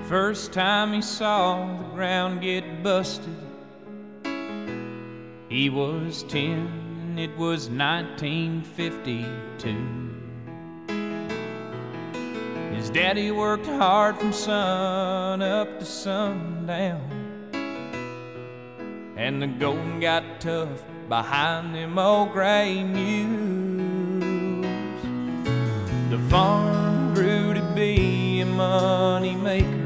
First time he saw the ground get busted, he was 10 and it was 1952. His daddy worked hard from sun up to sundown, and the going got tough behind them old gray mules. The farm grew to be a money maker,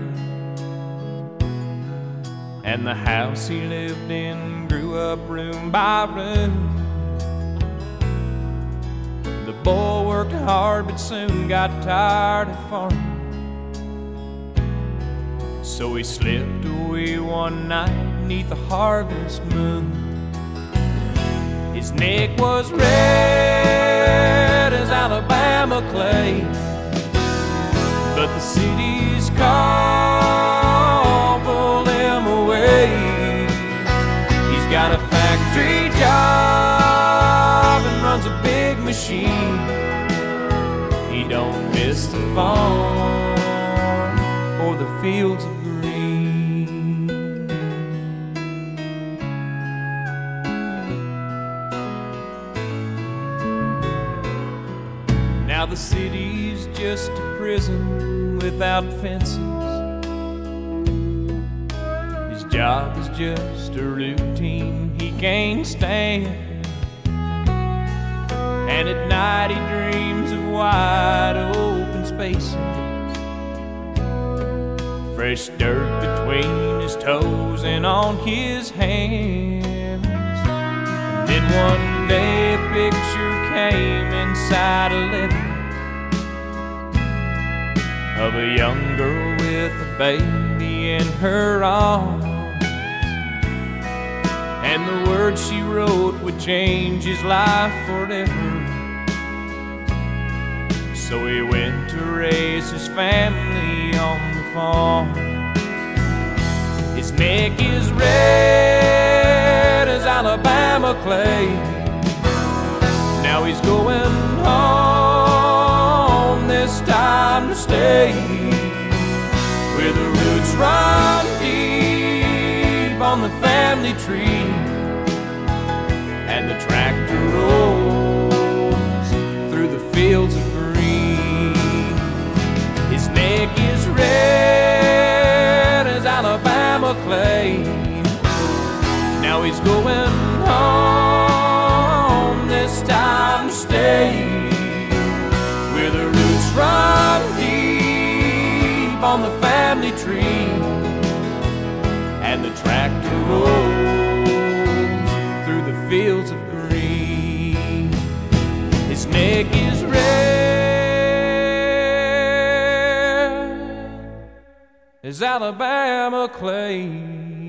and the house he lived in grew up room by room. The boy worked hard but soon got tired of farming, so he slipped away one night neath the harvest moon. His neck was red as Alabama clay, but the city's call pulled him away. He's got a factory job and runs a big machine. He don't miss the farm or the fields of green. Now the city's just a prison without fences. His job is just a routine he can't stand, and at night he dreams of wide open spaces, fresh dirt between his toes and on his hands. And then one day a picture came inside a letter of a young girl with a baby in her arms, and the words she wrote would change his life forever. So he went to raise his family on the farm. His neck is red as Alabama clay. Now he's going home, this time to stay, where the roots run deep on the family tree, and the tractor rolls through the fields of green. His neck is red as Alabama clay. Now he's going home, this time to stay, where the roots run deep on the family tree, and the tractor rolls through the fields of green. His neck is red as Alabama clay.